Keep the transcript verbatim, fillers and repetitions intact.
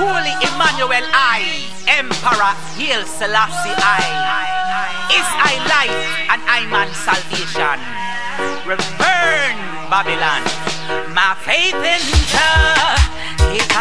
Holy Emmanuel I, Emperor Haile Selassie I. Is I life and I man salvation. Return Babylon. My faith in Jah, it